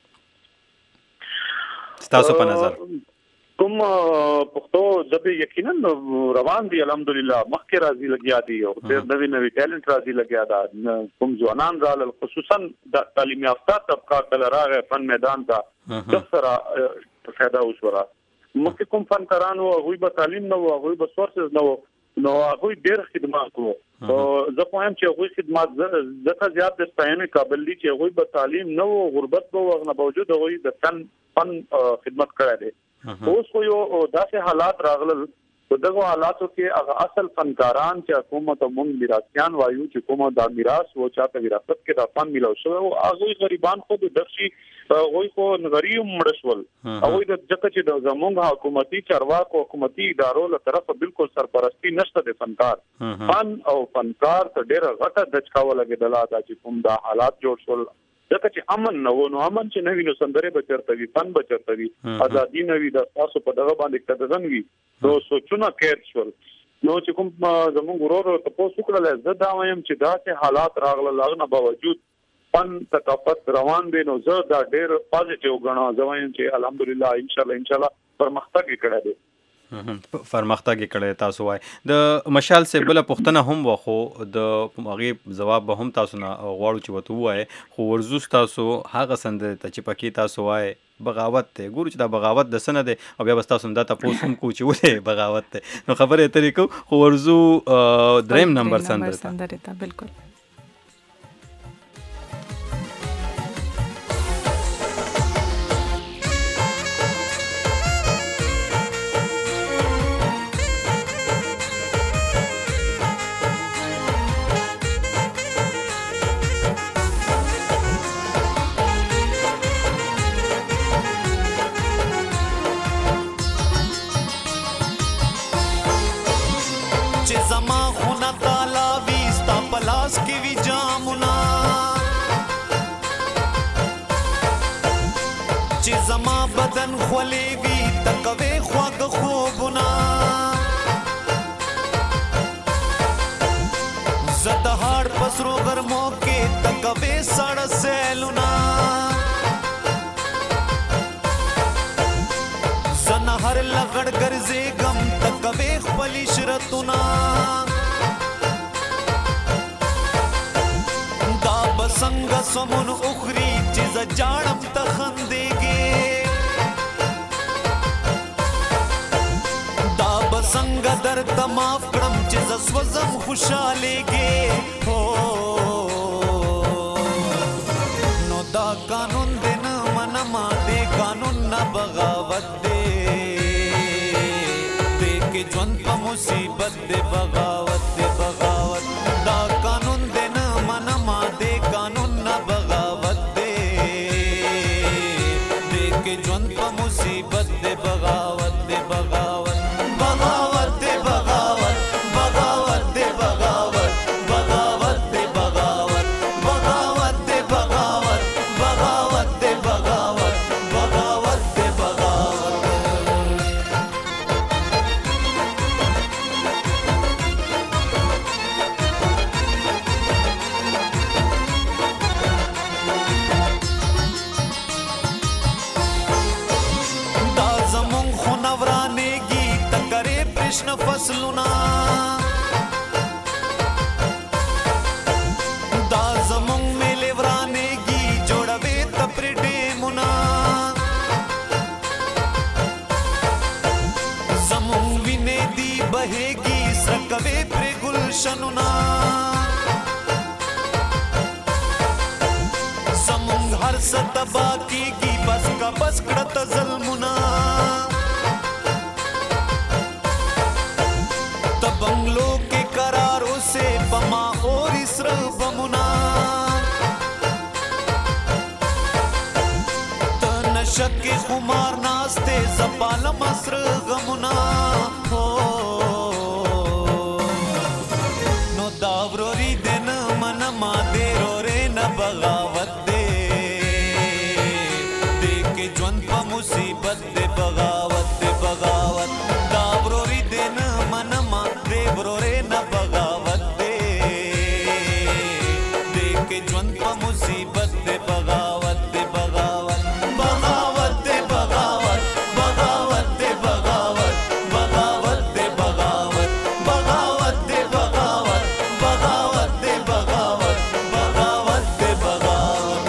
تاسو په نظر کوم پښتو ژبه یقینا روان دي الحمدلله مخکې راځي لګیا دي او ډېر نوی ټیلنټ راځي لګیا دا کوم ځوانان رال خصوصا د تعلیم یافته طبقه تل راغی فن میدان ته د سره فائدہ وشوره مخکې کوم فنکارانو هغوی به تعلیم نه وو هغوی به سورسز نه وو نو هغوی ډېر خدمات کوو او زه وایم چې هغوی خدمات ځکه زیات د ستاینې قابل دي چې هغوی به تعلیم نه وو غربت به وغه باوجود هغوی د فن خدمت کړی دی. اوس خو یو داسې حالات راغلل په دغه حالاتو کې هغه اصل فنکاران چې حکومت موږ میراثیان وایو چې کومه دا میراث و چاته وراثت کې د فن ملو شو او هغه غریبان خو د دغشي وای خو غریب مړشول او د ځکه چې د زمونږ حکومتي چارواکو حکومتي ادارو له طرفه بالکل سرپرستی نشته د فنکار فن او فنکار ته ډېر غټه دچکاوه لګیدله دا چې کوم دا حالات جوړ شول ځکه چې امن نه و نو امن چې نه وي نو سندرې به چېرته وي فن به چېرته وي ازادي نه وي د تاسو په دغه باندې کدغن وي نو سوچونه قید شول نو چې کوم زموږ ورور تاسو وکړل زه دا وایم چې دا چې حالات راغله لاغنه باوجود فن ثقافت روان دي نو زه دا ډېر پازیټیو غواړم زه وایم چې الحمدلله ان شاء الله پرمختګ کړی دی پرمختګ کړی تاسو وای د مشال سے بل پښتنه هم وخو د هغه جواب به هم تاسو نه غواړو چې وته وای خو ورزوس تاسو هغه سند ته چې پکې تاسو وای بغاوت ته ګورو چې دا بغاوت د سند دی او بیا بس تاسو دا تاسو هم کو چې ولې بغاوت ته نو خبره اترې کو خو ورزو دریم نمبر سند ته بالکل بدن خولیگی تکوی خواگ خوبنا زدهار پسرو گرمو کے تکوی سڑ سیلنا زنہر لگڑ گرزے گم تکوی خپلی شرطنا دا بسنگ سمن اخری چیز جاڑم تخندے گے څنګه در تماف کړم چې زسوزم خوشالېږي نو دا قانون دې نه منما دې قانون نه بغاوت دې کې ژوند په مصیبت دې بغاوت دې بغاوت دا قانون دې نه منما دې قانون نه بغاوت دې کې ژوند په مصیبت دې بغاوت دې بغاوت فصلنا دا زمون ملي ورانېږي جوړوي تپرې ډیمونه زمون وینې دی بهېږي سرکوي پرې ګلشنونه زمون هر ستبا کیږي بس کا بس کړه ته ظلمونه ته بنگلو کې قرارو سے پما اور اسر بمونه ته نشه کې خمار ناسته زپال مصر غمونه نو داوروري دن من ما دې رورې نه بغاوت دې کې ژوند په مصیبت دې بغاوت دې بغاوت داوروري دن من ما دې رورې نه بغاوت دې کې ژوند په مصیبت دې بغاوت دې بغاوت بغاوت دې بغاوت بغاوت دې بغاوت بغاوت دې بغاوت بغاوت دې بغاوت بغاوت دې بغاوت بغاوت دې بغاوت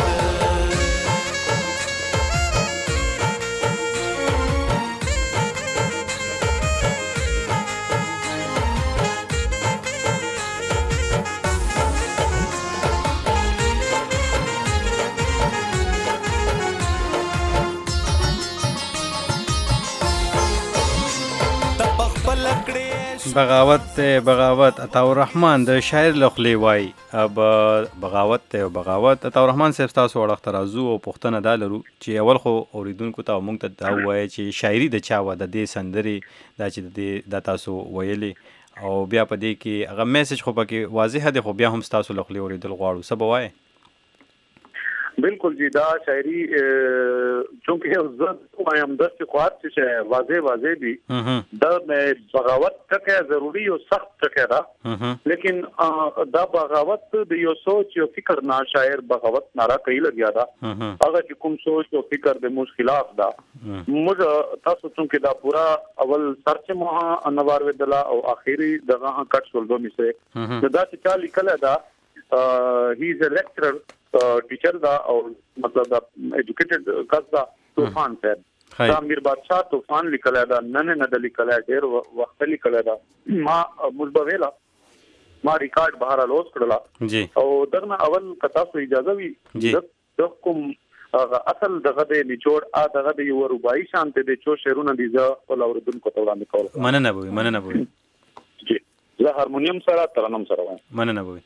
بغاوت بغاوت عطاء الرحمن د شاعر لخلی وای اب بغاوت ته بغاوت عطاء الرحمن صاحب تاسو وړاندې ترازو او پښتنه دا لرو چې اول خو اوریدونکو ته مونږ ته دا وای چې شاعري د چا و د دې سندري دا چې د تاسو ویلي او بیا په دې کې هغه میسج خو پکې واضح دی خو بیا هم تاسو لخلی اوریدل غواړو سبا وای بالکل جی دا شاعری چونکہ وایم دست خوات سے واضح بھی دا میں بغاوت تک ضروری اور سخت تک دا لیکن دا بغاوت دیو سوچ و فکر نا شاعر بغاوت نارا کئی لگیا دا اگر کوم سوچ و فکر دے مش خلاف دا مجھ تاسو چونکہ دا پورا اول سرچ مہا انوار ودلا او اخیری دغه کټ سولدو می سے دا چې چا لیکل دا he is a lecturer teacher दा और मतलब दा एजुकेटेड कस दा तूफान से दा अमीर बादशाह तूफान लिखल है दा नने न लिखल है ढेर वक्त लिखल है दा मा मुजबवेला मा रिकॉर्ड बाहर लोस कड़ला जी और दरना अवल कथा सो इजाजत भी दकुम اصل دغه د نچوړ ا دغه د یو رباعي شانته د چو شعرونه دي ز ول اوردون کو توړه نکول مننه بوي جی زه هارمونیم سره ترنم سره وایم مننه بوي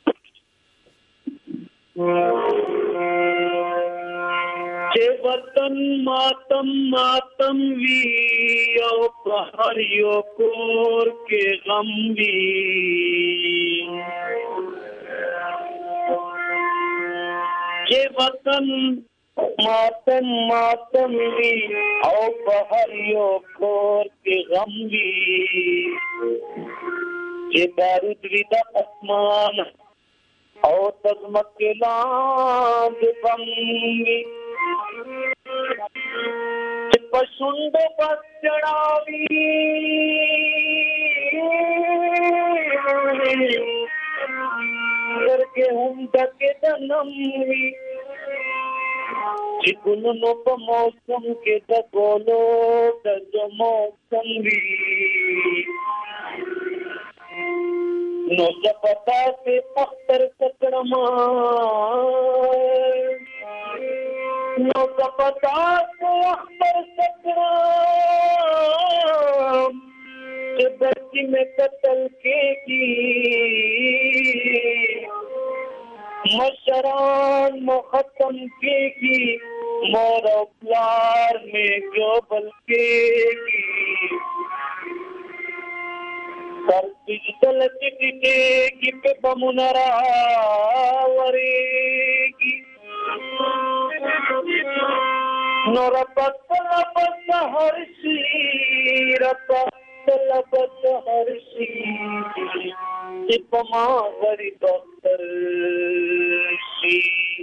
che vatan matam matam vi au prahariyo kor ke gam vi che vatan matam vi au prahariyo kor ke gam vi che barud vida asman او تزمت کے لاند بنگی پشند بس چڑاوی کر کے ہم ڈکے دنموی چکنو پا موسم کے دکولو دجو موسم بھی نو زپتا سے اختر سکڑما نو زپتا سے اختر سکڑم کہ بچی میں قتل کے کی مشران مختم کے کی مور و پلار میں جو بلکے کی سر ڈیجیٹل چٹے کی پہ بمنرا وریگی نور پتلبت ہر شیرت پتلبت ہر شیر پما غری دختر شی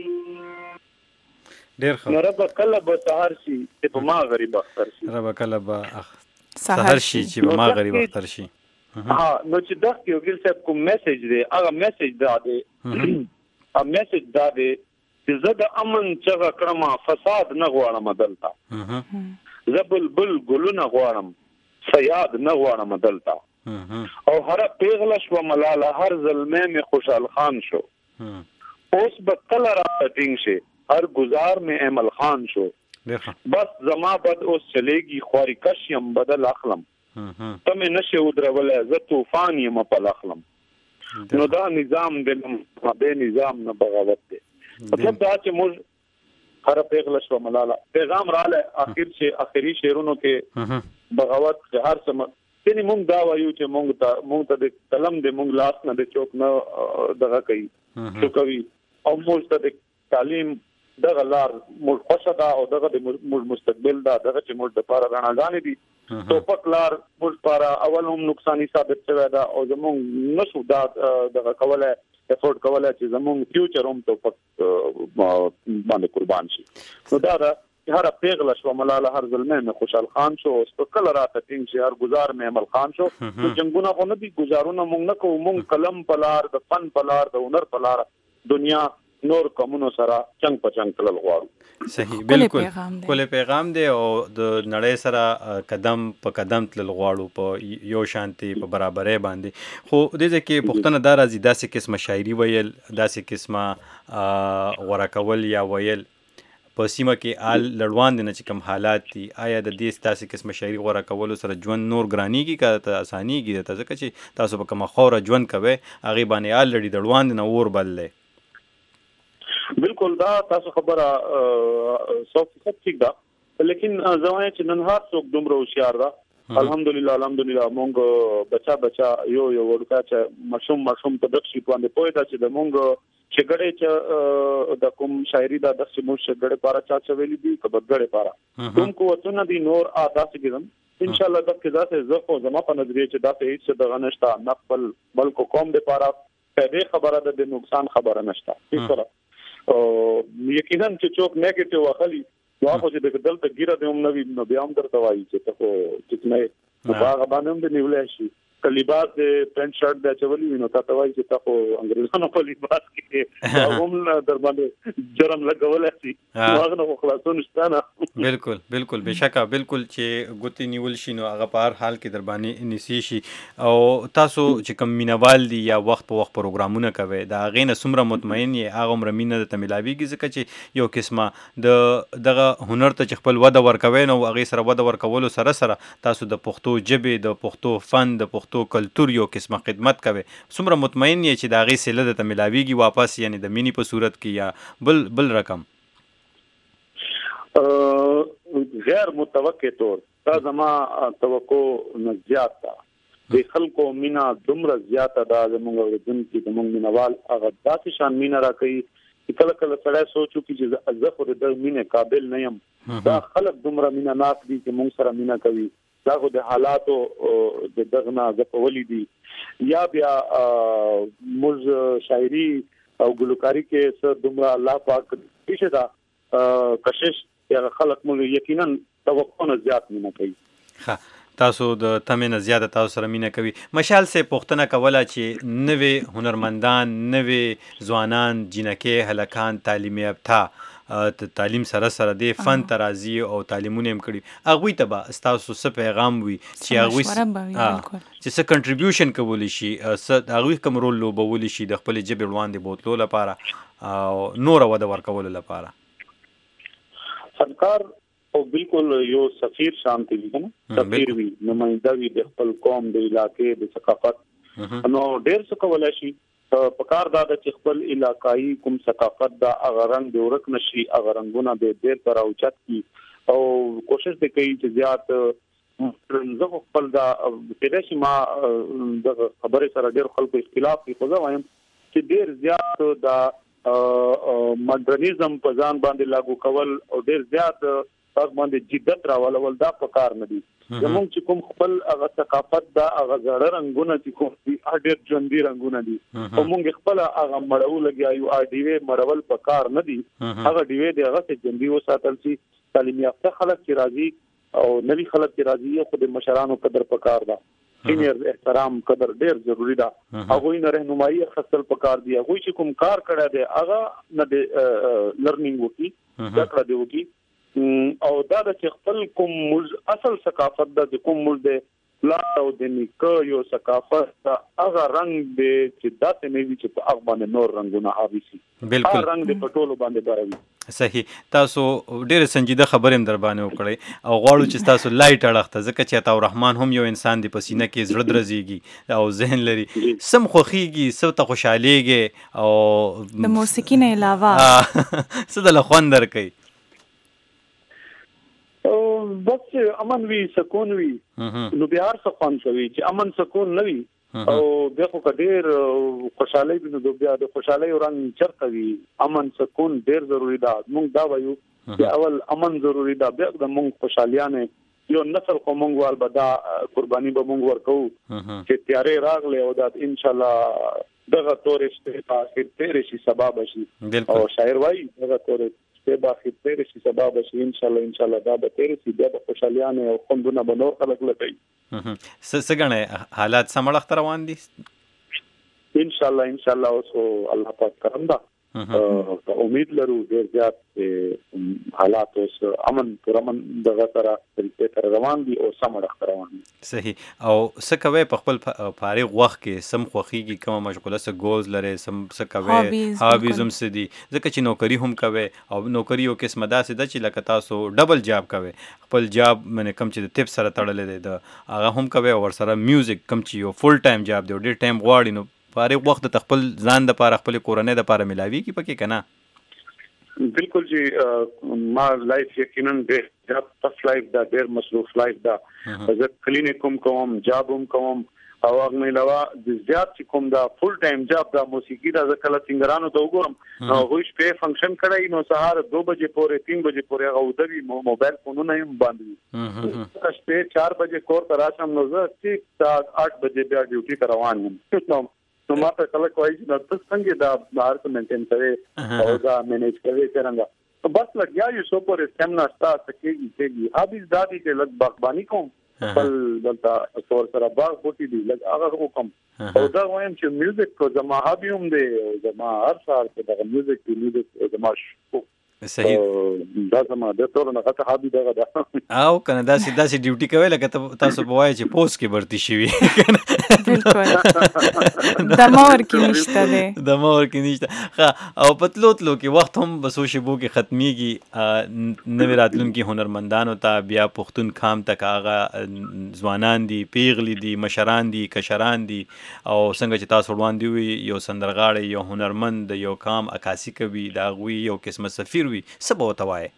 ډیر ښه نور پتلبت هر شي پما غری دختر شي رب کله به سحر شي چې پما غری دختر شي ها نو چې دغه یو ګل صاحب کوم میسج دی هغه میسج دا دی ا میسج دا دی چې زه د امن چغه کړم فساد نه غواړم دلته زبل بل ګلونه غواړم سیاد نه غواړم دلته او هر پیغله شو ملاله هر ظلمه می خوشحال خان شو اوس به کله را ټینګ شي हर गुजार में अमल खान शो बस जमा बद ओस चलेगी ख्वारी कश्यम बदल अखलम तमे नशे उद्रवल ज तूफान यम पल अखलम नो दा निजाम दिलम बे निजाम न बगावत दे मतलब दा च मुझ हर पेगलश व मलाला पैगाम राले आखिर से आखिरी शेरों के बगावत के हर सम तेनी मुंग दा वायु चे मुंग ता दे कलम दे मुंग लास न दे चौक न दगा कई तो कवि और मुझ ता दे तालीम दगा लार मुझ खुशदा और दगा दे मुझ मुस्तकबिल दा दगा चे मुझ दपारा राना गाने दी तो पकलार मुझ पारा अवल हम नुकसानी साबित से वैदा और जमुंग नशु दा दगा कवल है एफोर्ड कवल है जमुंग फ्यूचर हम तो पक बांधे कुर्बान शी तो दादा हर पेगला शो मलाला हर ज़ुल्मे में खुशहाल खान शो उस पर कल रात तीन से हर गुजार में अमल खान शो तो जंगुना को नदी गुजारुना मुंग न को मुंग कलम पलार द फन पलार द हुनर पलार दुनिया नोर कमुनो सरा चंग पचंग तलल गवारू सही बिल्कुल कोले पैगाम दे और द नड़े सरा कदम प कदम तलल गवारू प यो शांति प बराबरे बांधे खो दे के पुख्तन दारा जिदा से किस्म शायरी वयल दासे किस्म वरकवल या वयल په سیمه کې آل لړوان دي نه چې کوم حالات دي آیا د دې ستاسو قسمه شاعري غوړه کولو سره ژوند نور ګرانی کی کا ته اسانی کی ته ځکه چې تاسو په کومه خوره ژوند کوي هغه باندې آل لړی لړوان دي نه اور بللې بالکل دا تاسو خبره 100% ٹھیک ده لیکن زمانه چې نن هر څوک دومره هوښیار ده الحمدلله مونږ بچا یو ورکا چې مشوم ته د شي باندې پوهه ده چې د مونږ چې ګړې چې د کوم شاعري دا د سیمو شګړې پارا چا ویلي دي کبګړې پارا کوم قوتونه دي نور آداس کېدم ان شاء الله د کدا سے زخو زما په نظریه چې دا ته هیڅ د غنښتا نقبل بلکو قوم د پارا په خبره د نقصان خبره نشته هیڅ سره یقینا چې چوک نیگیټیو واخلي واخو چې د دلته ګیره د هم نوی نو بیا هم درته وایي چې ته خو چې نه هغه باندې هم د نیولای شي لباس د پینټ شرټ د چولې وینو تا وایي چې تاسو انګریزانو په لباس کې هم در باندې جرم لګول شي هغه نو خلاصون شتانه بالکل بشکه بالکل چې ګوتی نیول شي نو هغه په هر حال کې در باندې نسی شي او تاسو چې کوم مینوال دي یا وخت په وخت پروګرامونه کوي دا غینه سمره مطمئن یې هغه عمر مینه د تملاوی کې ځکه چې یو قسمه د دغه هنر ته چې خپل وده ورکوي نو هغه سره وده ورکولو سره تاسو د پښتو ژبې د پښتو فن د پښتو کلچر یو قسمه خدمت کوي څومره مطمئن یې چې دا غي سله د تملاویږي واپس یعنی د مینی په صورت کې یا بل رقم غیر متوقع طور دا زما توقع نه زیات ده د خلکو مینا دومره زیاته ده زموږ د دن کې د موږ مینوال هغه داسې شان مینا راکړي چې کله سړی سوچو چې زه خو د مینې قابل نه یم دا خلک دومره مینا ناک دي چې موږ سره مینا کوي دا خو د حالاتو د دغنا زپولې دي یا بیا موږ شاعري او ګلوکاری کې څه دومره الله پاک هیڅ دا کشش یا خلک موږ یقینا توقع نه زیات نه کوي ها تاسو د تمنه زیاده تاسو سره مینه کوي مشال سے پختنه کوله چې نوې هنرمندان نوې ځوانان جنکه هلکان تعلیم یافته تعلیم سره د فن ترازی او تعلیمونه هم کړی هغه ته به تاسو څه پیغام وي چې هغه چې څه کنټریبیوشن کولی شي هغه کوم رول لوبولی شي د خپل جبر وړاندې بوتلو لپاره او نور وده ورکول لپاره سرکار او بالکل یو سفیر شانتی وي کنه سفیر وي نمائنده وي د خپل قوم د علاقې د ثقافت نو ډیر څه کولای شي پکار دا چې خپل علاقائی کوم ثقافت دا اغرنګ د ورک نشي اغرنګونه د ډیر تر اوچت کی او کوشش وکړي چې زیات زه خپل دا پیدا شي ما د خبره سره ډیر خلکو اختلاف کوي خو وایم چې ډیر زیات دا مډرنیزم په ځان باندې لاګو کول او ډیر زیات تاسو باندې جدت راولول دا پکار نه دي زموږ چې کوم خپل هغه ثقافت دا هغه زړه رنگونه چې کوم دي ډېر ژوندۍ رنگونه دي او موږ خپل هغه مړو لګیایو ډیوې مړول پکار نه دي هغه ډیوې د هغه څخه ژوندۍ وساتل شي تعلیم یافته خلک چې راځي او نوی خلک چې راځي خو د مشرانو قدر پکار ده سینیر احترام قدر ډېر ضروری ده هغه نه رهنمایي خپل پکار دی هغه چې کوم کار کړی دی هغه نه لرنینګ وکي دا کړی دی او دا د خپل کوم اصل ثقافت د کوم ملک پلار او د نیکه یو ثقافت هغه رنگ دی چې داسې نه وي چې په هغه باندې نور رنگونه حاوي شي. بالکل رنگ د پټولو باندې باروي. صحیح. تاسو ډېر سنجیده خبرې هم در باندې وکړئ او غواړو چې تاسو لایټ اړخ ته، ځکه چې عطا الرحمن هم یو انسان دی، په سینه کې زړه درزېږي او ذهن لري، سم خوښېږي، څه ته خوشحالېږي او د موسیقي نه علاوه څه دله خوند درکوي؟ بس امن وي، سکون وي، نو بیا هر څه خوند کوي. چې امن سکون نه وي او بیا خو که ډېر خوشحالۍ وي نو بیا د خوشحالۍ رنګ چېرته وي؟ امن سکون ډېر ضروري ده. موږ دا وایو چې اول امن ضروري ده، بیا د موږ خوشحالیانې یو نسل خو موږ وال به دا قرباني به موږ ورکوو چې تیارې راغلې او دا انشاءالله دغه تورې شپې په اخر تېرې شي، سبا به شي. او شاعر وایي دغه تورې شپې به اخر تېرې شي، سبا به شي. انشاءالله دا به تېرې شي، بیا د خوشحالیانې او خوندونه به نور خلک لټوي. څه ګڼئ حالات سم اړخ ته روان دي؟ انشاءالله اوس الله پاک کرم ده. امید لرو ډېر زیات حالات اوس امن پرامن دغه سره طریقې سره روان دي او سم اړخ ته روان دي. صحیح. او څه کوئ په خپل فارغ وخت کې؟ سم خوښېږي کومه مشغوله، څه ګولز لرئ، څه کوئ، هابیز هم څه دي؟ ځکه چې نوکري هم کوئ او نوکري یو قسمه داسې ده چې لکه تاسو ډبل جاب کوئ، خپل جاب منې کوم چې د طب سره تړلی دی د هغه هم کوئ او ورسره میوزیک کوم چې یو فل ټایم جاب دی او ډېر ټایم غواړي، نو فارغ وخت د خپل ځان دپاره خپلې کورنۍ دپاره ملاویږي پکې که نه؟ بالکل چې ما لایف یقینا ډېر ټف لایف ده، ډېر مصروف لایف ده. زه کلینیک هم کوم، جاب هم کوم او هغه نه علاوه د زیات چې کوم دا فل ټایم جاب دا موسیقي دا. زه کله سنګرانو ته وګورم نو هغوی شپې فنکشن کړی نو سهار 2 بجې پورې 3 بجې پورې هغه اوده وي، موبایل فونونه هم بند وي. شپې 4 بجې کور ته راشم نو زه ټیک ټاک 8 بجې بیا ډیوټي ته روان یم. نو ما ته خلک وایي چې ته څنګه دا بهر ته مینټین کوې او دا مینیج کوې څرنګه؟ بس لګیا یو څو پورې سټیمنا ستا څه کېږي. هابیز دا دي چې لږ باغباني کوم، بل دلته څور سره باغ بوټي دي لږ هغه وکم. او دا وایم چې میوزیک کو زما هابي هم دی، زما هر سهار کې دغه میوزیک زما شوق. صحیح. دا زما د ټولو نه غټه هابي دغه ده. او کنه داسې ډیوټي کوئ لکه تاسو به وایئ چې پوسټ کې برتي شوي. بالکل دمه ورکې نشته دی، دمه ورکې نشته. او په تلو کې وخت هم په څو شېبو کې ختمیږي. نوې راتلونکي هنرمندانو ته بیا پښتون کام ته که هغه ځوانان دي، پیغلې دي، مشران دي، کشران دي، او څنګه چې تاسو وړاندې وي یو سندرغاړی، یو هنرمند د یو کام عکاسي کوي، د هغوی یو قسمه سفیر وي، څه به ورته وایې؟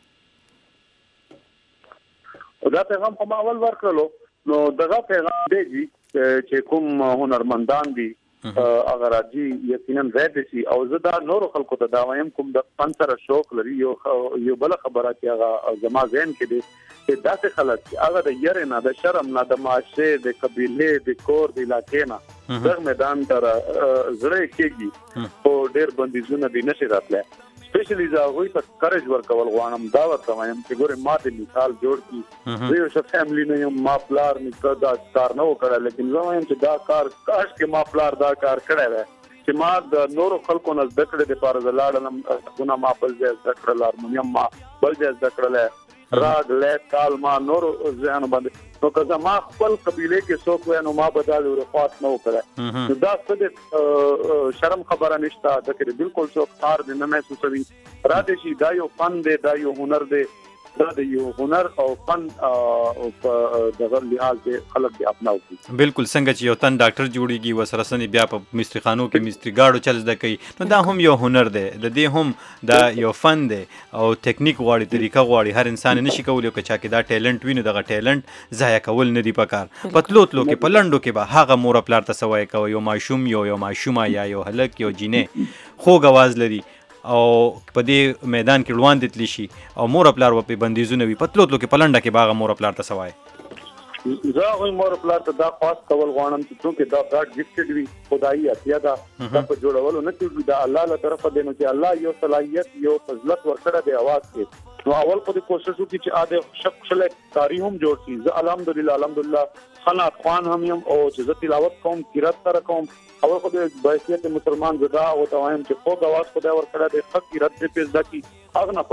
دا پیغام خو ما اول ورکړلو، نو دغه پیغام دی چې کوم هنرمندان دي هغه راځي یقینا زیات شي. او زه دا نورو خلکو ته دا وایم کوم د فن سره شوق لري، یو بله خبره چې هغه زما ذهن کې دی چې داسې خلک چې هغه د یرې نه، د شرم نه، د معاشرې، د قبیلې، د کور، د علاقې نه دغه میدان ته زړه کېږي خو ډېر بندیزونه دي نشي راتلی. سپیشلی زه هغوی ته کرج ورکول غواړم. دا ورته وایم چې ګورې ما د مثال جوړ کړي، زه یو ښه فیملي نه یم، ما پلار نیکه دا کار نه و کړی، لیکن زه وایم چې دا کار کاش کې ما پلار دا کار کړی دی چې ما د نورو خلکو نه زده کړې دپاره زه لاړلم. غږونه ما بل ځای زده کړل، هارمونیم ما بل ځای زده کړلی، راګ لیک تال ما نورو ځایانو باندې. نو که زما خپل قبیلې کې څوک وی نو ما به دا رفات نه و کړی. نو دا څه د شرم خبره نشته، ده کې بالکل څوک خار دی نه محسوسوي. را دې شي دا یو فن دی، دا یو هنر دی، دا د یو هنر او فن په دغه لحاظ کې خلک دې اپناو کړي. بالکل څنګه چې یو تن ډاکټر جوړیږي ورسره سنې بیا په مستري خانو کې مستري ګاډو چل زده کوي، نو دا هم یو هنر دی، د دې هم دا یو فن دی او ټیکنیک غواړي، طریقه غواړي. هر انسان نشي کولی که چا کې دا ټیلنټ وي نو دغه ټیلنټ ضایع کول نه دي پکار. په تلو کې په لنډو کې به هغه مور پلار ته څه وایي کوي، یو ماشوم یو ماشومه یا یو هلک یو جینۍ خوږ اواز لري او په دې میدان کې روان دتلی شي او مور پلار په بندیزونه وي، په تلو کې په لنډه کې باغه مور پلار ته څه وایي؟ زه هغوی مور پلار ته دا خواست کول غواړم چې څوک دا ګاډ ګفټډ وي، خدایي عطیه ده، دا په جوړولو نه کېږي، دا الله له طرفه دی. نو چې الله یو صلاحیت یو فضلت ورکړی دی اواز کې، نو اول خو دې کوشش وکړي چې اده شک کاری هم جوړ شي. زه الحمدلله خنات خوان هم یم او چې زه تلاوت کوم، قرات سره کوم. اول خو د بحیثیت مسلمان زدا او ته وایم چې خوږ اواز خدای ورکړی دی، ښه قرات دې پې زده کړي. هغه نه پات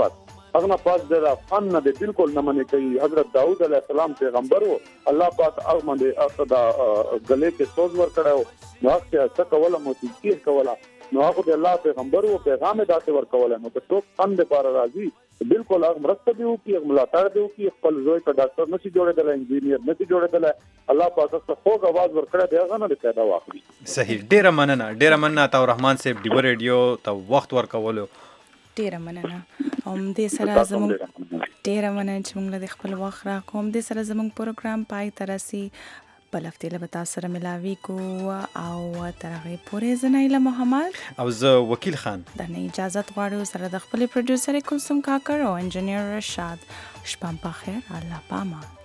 هغه پاس د فن نه بالکل نه منې کوي. حضرت داؤد علیه السلام پیغمبر وو، الله پاک هغه باندې اصدا غلې کې سوز ور کړو نو هغه څه کوله موسیقي کوله نو هغه د الله پیغمبر وو، پیغام داسې ور کوله نو که څوک فن د پاره راځي بالکل هغه مرسته دیو کې ملاتړ دیو کې خپل زوی ته ډاکټر نشي جوړېدل، انجینیر نشي جوړېدل، الله پاک څخه خوږ आवाज ور کړی دی هغه نه پیدا واخلي. صحیح، ډیره مننه عطا الرحمن صاحب ډیو ریډیو ته وخت ورکولو. ډیره مننه. دې سره زموږ ډیره مننه چې موږ د خپل وخت راکوم. دې سره زموږ پروګرام پای ته رسي. بل هفته له تاسو سره ملاوي کو او تر هغه پورې زنایله محمد او زه وکیل خان د نه اجازه غواړو سره د خپل پروډوسر کوسم کاکر او انجنیر رشاد. شپه په خیر، الله پامان.